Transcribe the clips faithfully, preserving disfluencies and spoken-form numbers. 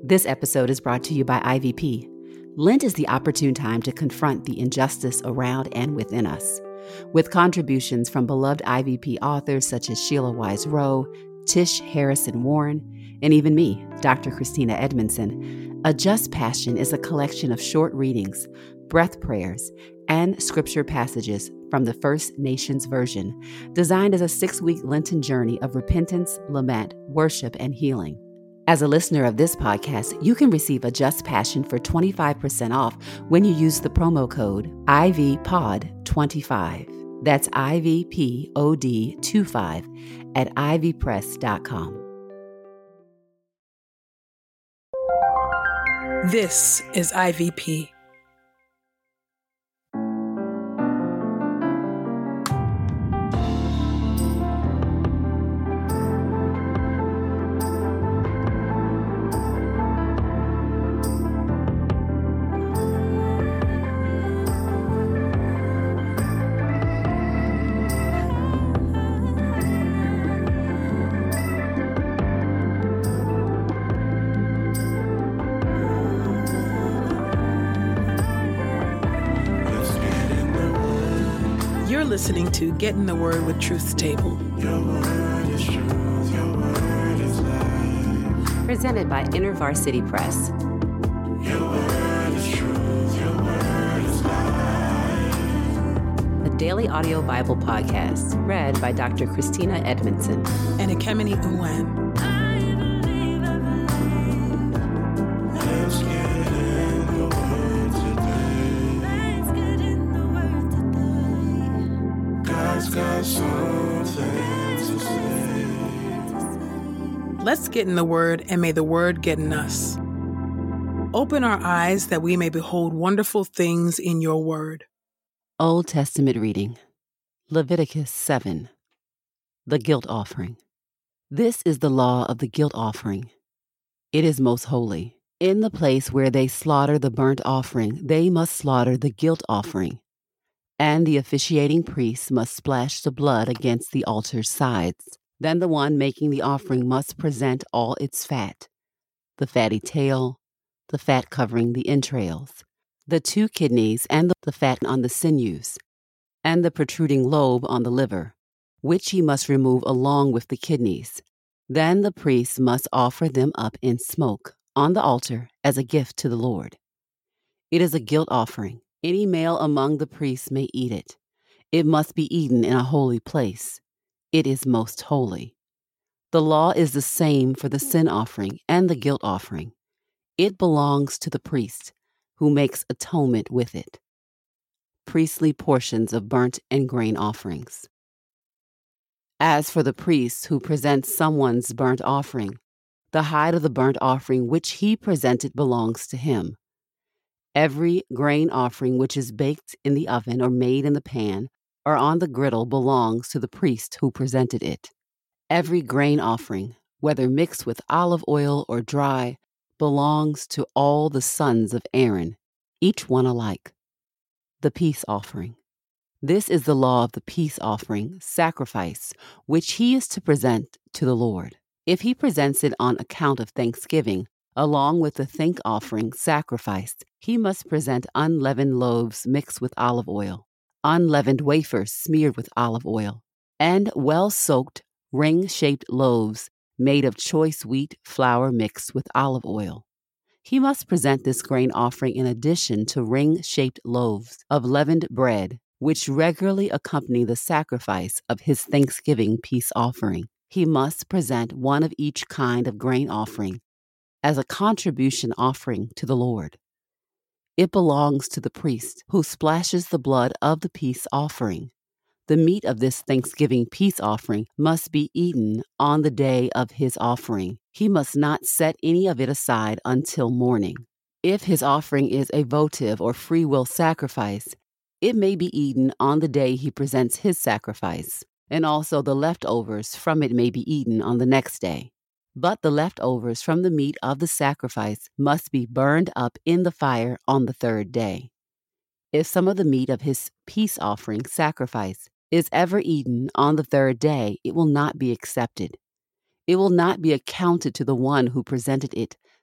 This episode is brought to you by I V P. Lent is the opportune time to confront the injustice around and within us. With contributions from beloved I V P authors such as Sheila Wise Rowe, Tish Harrison Warren, and even me, Doctor Christina Edmondson, A Just Passion is a collection of short readings, breath prayers, and scripture passages from the First Nations Version, designed as a six-week Lenten journey of repentance, lament, worship, and healing. As a listener of this podcast, you can receive A Just Passion for twenty-five percent off when you use the promo code I V P O D twenty-five. That's I V P O D twenty-five at I V press dot com. This is I V P. You're listening to Get in the Word with Truth's Table. Your word is truth, your word is life. Presented by InterVarsity Press. Your word is truth, your word is life. A daily audio Bible podcast read by Doctor Christina Edmondson And Ekemini Uwan. Let's get in the word today. God's got something to say. Let's get in the Word, and may the Word get in us. Open our eyes that we may behold wonderful things in your Word. Old Testament reading, Leviticus seven, the guilt offering. This is the law of the guilt offering. It is most holy. In the place where they slaughter the burnt offering, they must slaughter the guilt offering, and the officiating priest must splash the blood against the altar's sides. Then the one making the offering must present all its fat, the fatty tail, the fat covering the entrails, the two kidneys and the fat on the sinews, and the protruding lobe on the liver, which he must remove along with the kidneys. Then the priest must offer them up in smoke on the altar as a gift to the Lord. It is a guilt offering. Any male among the priests may eat it. It must be eaten in a holy place. It is most holy. The law is the same for the sin offering and the guilt offering. It belongs to the priest, who makes atonement with it. Priestly portions of burnt and grain offerings. As for the priest who presents someone's burnt offering, the hide of the burnt offering which he presented belongs to him. Every grain offering which is baked in the oven or made in the pan or on the griddle belongs to the priest who presented it. Every grain offering, whether mixed with olive oil or dry, belongs to all the sons of Aaron, each one alike. The peace offering. This is the law of the peace offering, sacrifice, which he is to present to the Lord. If he presents it on account of thanksgiving, along with the thank offering sacrifice, he must present unleavened loaves mixed with olive oil, unleavened wafers smeared with olive oil, and well-soaked, ring-shaped loaves made of choice wheat flour mixed with olive oil. He must present this grain offering in addition to ring-shaped loaves of leavened bread, which regularly accompany the sacrifice of his Thanksgiving peace offering. He must present one of each kind of grain offering as a contribution offering to the Lord. It belongs to the priest, who splashes the blood of the peace offering. The meat of this Thanksgiving peace offering must be eaten on the day of his offering. He must not set any of it aside until morning. If his offering is a votive or free will sacrifice, it may be eaten on the day he presents his sacrifice, and also the leftovers from it may be eaten on the next day. But the leftovers from the meat of the sacrifice must be burned up in the fire on the third day. If some of the meat of his peace offering sacrifice is ever eaten on the third day, it will not be accepted. It will not be accounted to the one who presented it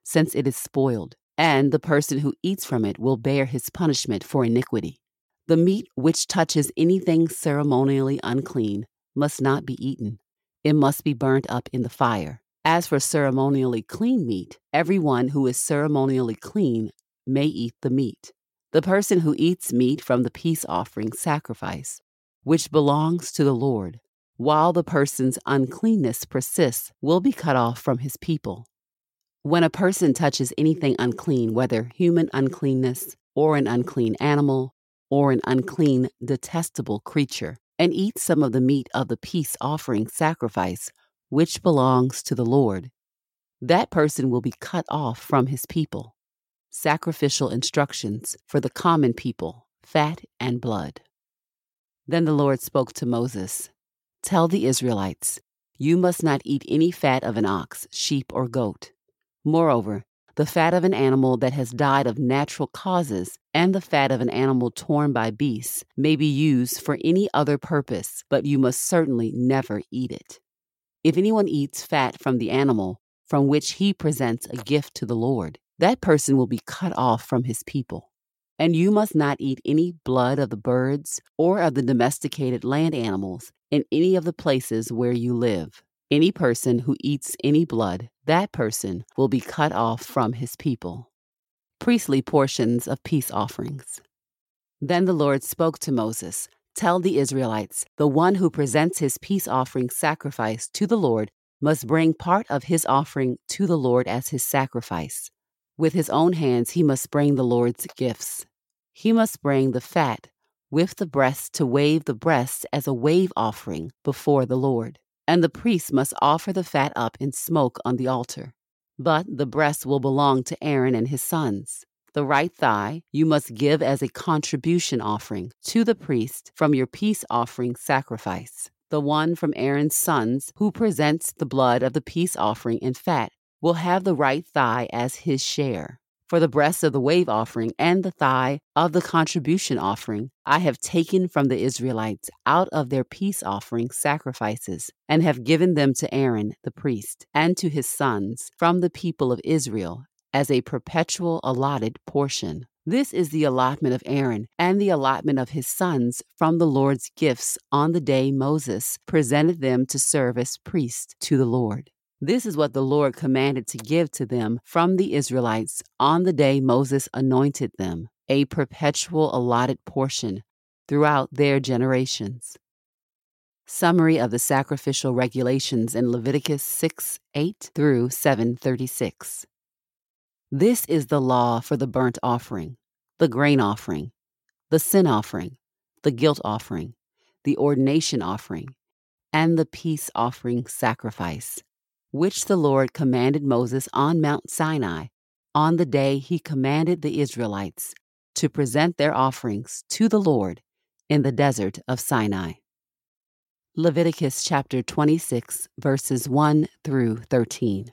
since it is spoiled, and the person who eats from it will bear his punishment for iniquity. The meat which touches anything ceremonially unclean must not be eaten. It must be burnt up in the fire. As for ceremonially clean meat, everyone who is ceremonially clean may eat the meat. The person who eats meat from the peace offering sacrifice, which belongs to the Lord, while the person's uncleanness persists, will be cut off from his people. When a person touches anything unclean, whether human uncleanness, or an unclean animal, or an unclean, detestable creature, and eats some of the meat of the peace offering sacrifice, which belongs to the Lord, that person will be cut off from his people. Sacrificial instructions for the common people, fat and blood. Then the Lord spoke to Moses, "Tell the Israelites, you must not eat any fat of an ox, sheep, or goat. Moreover, the fat of an animal that has died of natural causes and the fat of an animal torn by beasts may be used for any other purpose, but you must certainly never eat it. If anyone eats fat from the animal from which he presents a gift to the Lord, that person will be cut off from his people. And you must not eat any blood of the birds or of the domesticated land animals in any of the places where you live. Any person who eats any blood, that person will be cut off from his people." Priestly portions of peace offerings. Then the Lord spoke to Moses, "Tell the Israelites, the one who presents his peace offering sacrifice to the Lord must bring part of his offering to the Lord as his sacrifice. With his own hands he must bring the Lord's gifts. He must bring the fat with the breasts to wave the breasts as a wave offering before the Lord. And the priest must offer the fat up in smoke on the altar. But the breast will belong to Aaron and his sons. The right thigh you must give as a contribution offering to the priest from your peace offering sacrifice. The one from Aaron's sons who presents the blood of the peace offering in fat will have the right thigh as his share. For the breast of the wave offering and the thigh of the contribution offering, I have taken from the Israelites out of their peace offering sacrifices, and have given them to Aaron the priest and to his sons from the people of Israel as a perpetual allotted portion. This is the allotment of Aaron and the allotment of his sons from the Lord's gifts on the day Moses presented them to serve as priests to the Lord. This is what the Lord commanded to give to them from the Israelites on the day Moses anointed them, a perpetual allotted portion throughout their generations." Summary of the sacrificial regulations in Leviticus six eight through seven thirty-six. This is the law for the burnt offering, the grain offering, the sin offering, the guilt offering, the ordination offering, and the peace offering sacrifice, which the Lord commanded Moses on Mount Sinai on the day he commanded the Israelites to present their offerings to the Lord in the desert of Sinai. Leviticus chapter twenty-six, verses one through thirteen.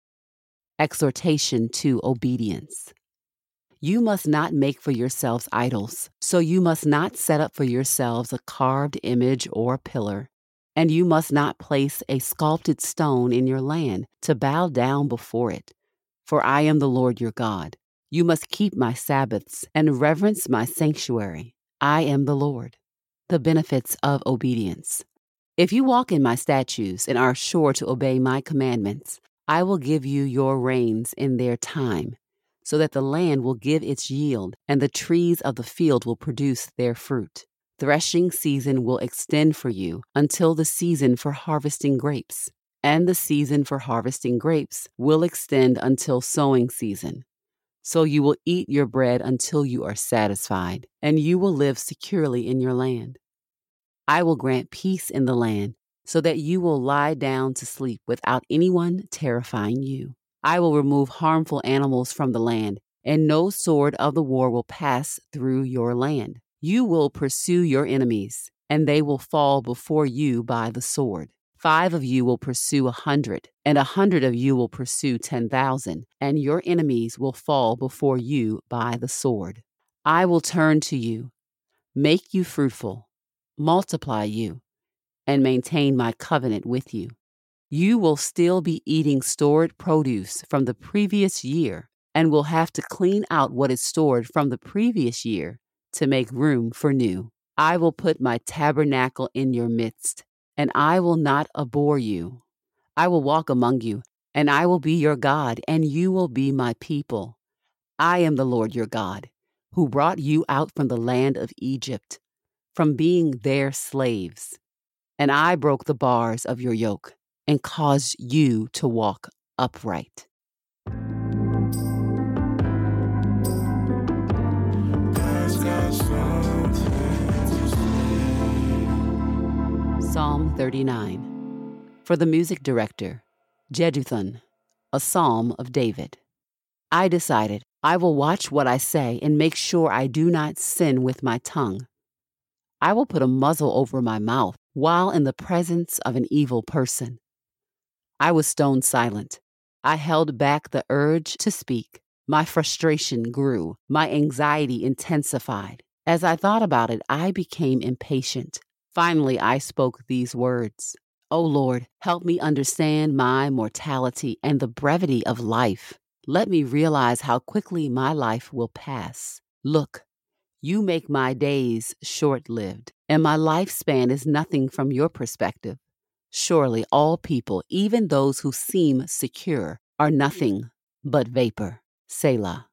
Exhortation to obedience. You must not make for yourselves idols, so you must not set up for yourselves a carved image or pillar. And you must not place a sculpted stone in your land to bow down before it. For I am the Lord your God. You must keep my Sabbaths and reverence my sanctuary. I am the Lord. The benefits of obedience. If you walk in my statutes and are sure to obey my commandments, I will give you your rains in their time, so that the land will give its yield and the trees of the field will produce their fruit. Threshing season will extend for you until the season for harvesting grapes, and the season for harvesting grapes will extend until sowing season. So you will eat your bread until you are satisfied, and you will live securely in your land. I will grant peace in the land, so that you will lie down to sleep without anyone terrifying you. I will remove harmful animals from the land, and no sword of the war will pass through your land. You will pursue your enemies, and they will fall before you by the sword. Five of you will pursue a hundred, and a hundred of you will pursue ten thousand, and your enemies will fall before you by the sword. I will turn to you, make you fruitful, multiply you, and maintain my covenant with you. You will still be eating stored produce from the previous year and will have to clean out what is stored from the previous year to make room for new. I will put my tabernacle in your midst, and I will not abhor you. I will walk among you, and I will be your God, and you will be my people. I am the Lord your God, who brought you out from the land of Egypt, from being their slaves. And I broke the bars of your yoke and caused you to walk upright. God's got something to say. Psalm thirty-nine. For the music director, Jeduthun, a psalm of David. I decided I will watch what I say and make sure I do not sin with my tongue. I will put a muzzle over my mouth while in the presence of an evil person. I was stone silent. I held back the urge to speak. My frustration grew. My anxiety intensified. As I thought about it, I became impatient. Finally, I spoke these words. O Lord, help me understand my mortality and the brevity of life. Let me realize how quickly my life will pass. Look, you make my days short-lived, and my lifespan is nothing from your perspective. Surely all people, even those who seem secure, are nothing but vapor. Selah.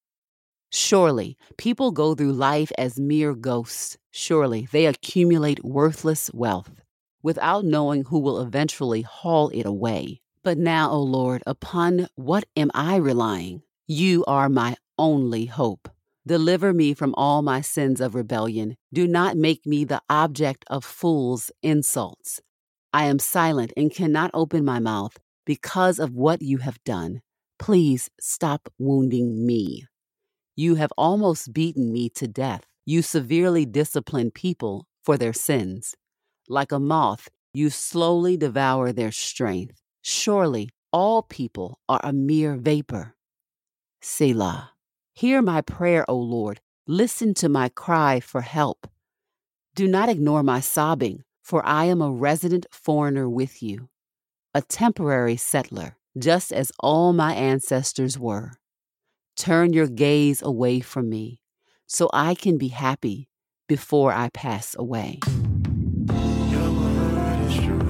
Surely people go through life as mere ghosts. Surely they accumulate worthless wealth without knowing who will eventually haul it away. But now, O Lord, upon what am I relying? You are my only hope. Deliver me from all my sins of rebellion. Do not make me the object of fools' insults. I am silent and cannot open my mouth because of what you have done. Please stop wounding me. You have almost beaten me to death. You severely discipline people for their sins. Like a moth, you slowly devour their strength. Surely all people are a mere vapor. Selah. Hear my prayer, O Lord. Listen to my cry for help. Do not ignore my sobbing, for I am a resident foreigner with you, a temporary settler, just as all my ancestors were. Turn your gaze away from me, so I can be happy before I pass away. Your word is true.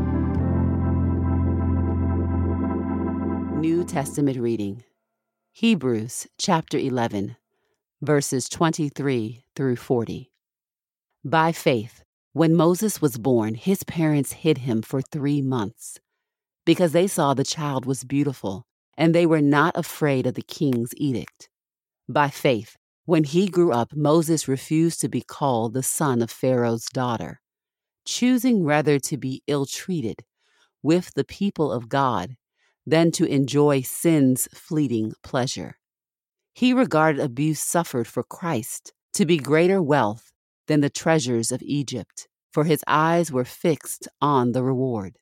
New Testament reading. Hebrews chapter eleven, verses twenty-three through forty. By faith, when Moses was born, his parents hid him for three months because they saw the child was beautiful and they were not afraid of the king's edict. By faith, when he grew up, Moses refused to be called the son of Pharaoh's daughter, choosing rather to be ill-treated with the people of God than to enjoy sin's fleeting pleasure. He regarded abuse suffered for Christ to be greater wealth than the treasures of Egypt, for his eyes were fixed on the reward.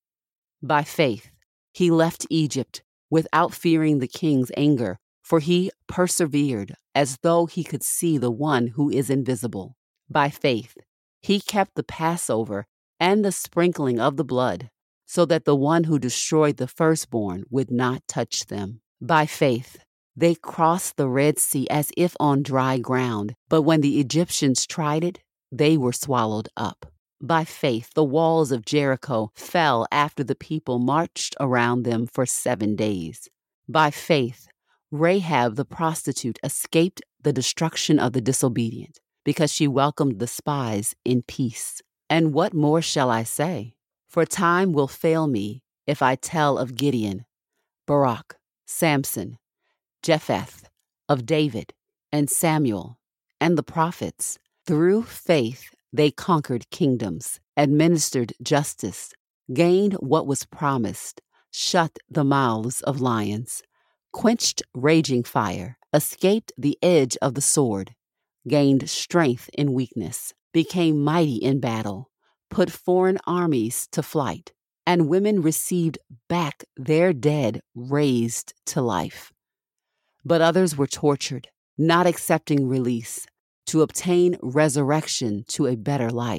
By faith, he left Egypt without fearing the king's anger, for he persevered as though he could see the one who is invisible. By faith, he kept the Passover and the sprinkling of the blood, so that the one who destroyed the firstborn would not touch them. By faith, they crossed the Red Sea as if on dry ground, but when the Egyptians tried it, they were swallowed up. By faith, the walls of Jericho fell after the people marched around them for seven days. By faith, Rahab the prostitute escaped the destruction of the disobedient, because she welcomed the spies in peace. And what more shall I say? For time will fail me if I tell of Gideon, Barak, Samson, Jephthah, of David, and Samuel, and the prophets. Through faith they conquered kingdoms, administered justice, gained what was promised, shut the mouths of lions, quenched raging fire, escaped the edge of the sword, gained strength in weakness, became mighty in battle, put foreign armies to flight, and women received back their dead raised to life. But others were tortured, not accepting release, to obtain resurrection to a better life.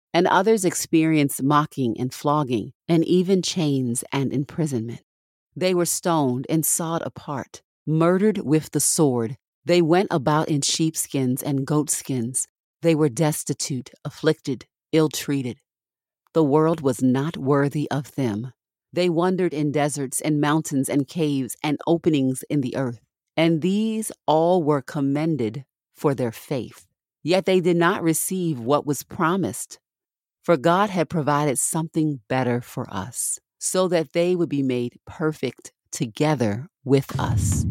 and others experienced mocking and flogging, and even chains and imprisonment. They were stoned and sawed apart, murdered with the sword. They went about in sheepskins and goatskins. They were destitute, afflicted, ill-treated. The world was not worthy of them. They wandered in deserts and mountains and caves and openings in the earth. And these all were commended for their faith. Yet they did not receive what was promised. For God had provided something better for us, so that they would be made perfect together with us.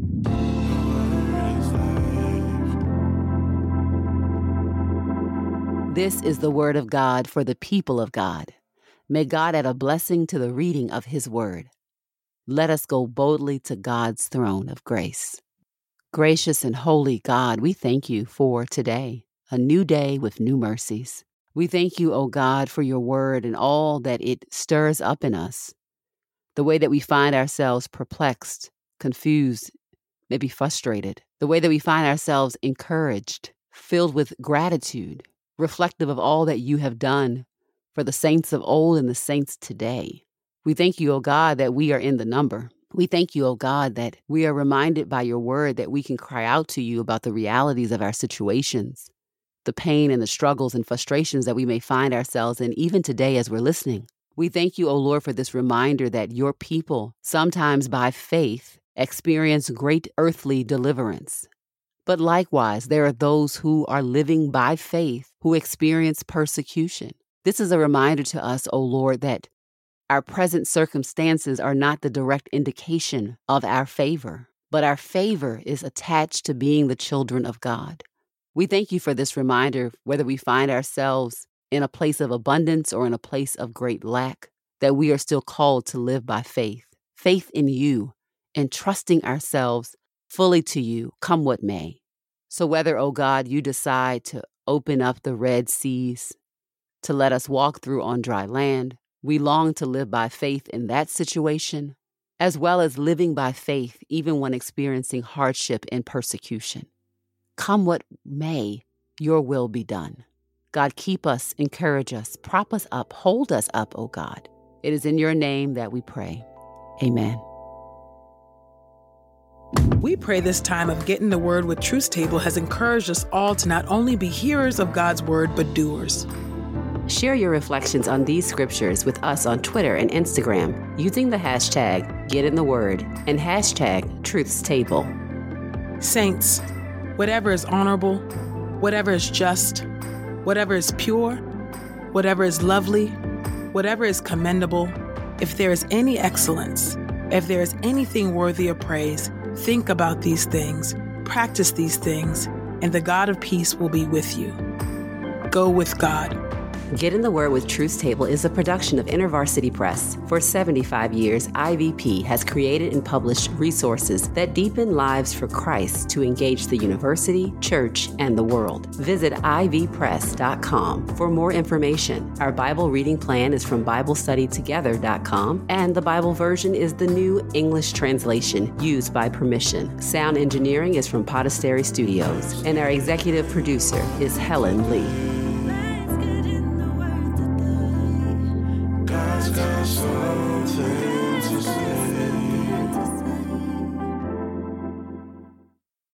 This is the word of God for the people of God. May God add a blessing to the reading of his word. Let us go boldly to God's throne of grace. Gracious and holy God, we thank you for today, a new day with new mercies. We thank you, O God, for your word and all that it stirs up in us. The way that we find ourselves perplexed, confused, maybe frustrated. The way that we find ourselves encouraged, filled with gratitude, reflective of all that you have done for the saints of old and the saints today. We thank you, O God, that we are in the number. We thank you, O God, that we are reminded by your word that we can cry out to you about the realities of our situations, the pain and the struggles and frustrations that we may find ourselves in even today as we're listening. We thank you, O Lord, for this reminder that your people, sometimes by faith, experience great earthly deliverance. But likewise, there are those who are living by faith who experience persecution. This is a reminder to us, O Lord, that our present circumstances are not the direct indication of our favor, but our favor is attached to being the children of God. We thank you for this reminder, whether we find ourselves in a place of abundance or in a place of great lack, that we are still called to live by faith, faith in you, and trusting ourselves fully to you, come what may. So whether, O God, you decide to open up the Red Seas, to let us walk through on dry land, we long to live by faith in that situation, as well as living by faith even when experiencing hardship and persecution. Come what may, your will be done. God, keep us, encourage us, prop us up, hold us up, O God. It is in your name that we pray. Amen. We pray this time of Getting the Word with Truth Table has encouraged us all to not only be hearers of God's word, but doers. Share your reflections on these scriptures with us on Twitter and Instagram using the hashtag GetInTheWord and hashtag Truth's Table. Saints, whatever is honorable, whatever is just, whatever is pure, whatever is lovely, whatever is commendable, if there is any excellence, if there is anything worthy of praise, think about these things, practice these things, and the God of peace will be with you. Go with God. Get in the Word with Truth's Table is a production of InterVarsity Press. For seventy-five years, I V P has created and published resources that deepen lives for Christ to engage the university, church, and the world. Visit I V press dot com for more information. Our Bible reading plan is from Bible Study Together dot com, and the Bible version is the New English Translation used by permission. Sound engineering is from Podastery Studios, and our executive producer is Helen Lee. God's got something to say.